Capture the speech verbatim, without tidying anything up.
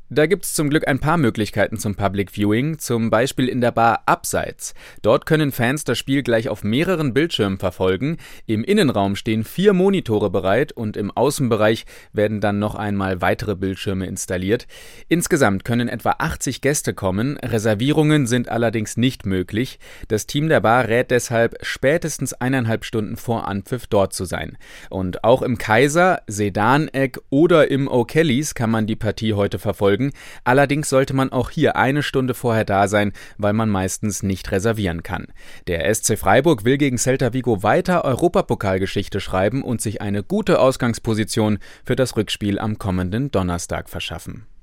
Da gibt's zum Glück ein paar Möglichkeiten zum Public Viewing, zum Beispiel in der Bar Abseits. Dort können Fans das Spiel gleich auf mehreren Bildschirmen verfolgen. Im Innenraum stehen vier Monitore bereit und im Außenbereich werden dann noch einmal weitere Bildschirme installiert. Insgesamt können etwa achtzig Gäste kommen, Reservierungen sind allerdings nicht möglich. Das Team der Bar rät deshalb, spätestens eineinhalb Stunden vor Anpfiff dort zu sein. Und auch im Kaiser, Sedan-Eck oder im O'Kellys kann man die Partie heute verfolgen. Allerdings sollte man auch hier eine Stunde vorher da sein, weil man meistens nicht reservieren kann. Der S C Freiburg will gegen Celta Vigo weiter Europapokalgeschichte schreiben und sich eine gute Ausgangsposition für das Rückspiel am kommenden Donnerstag verschaffen.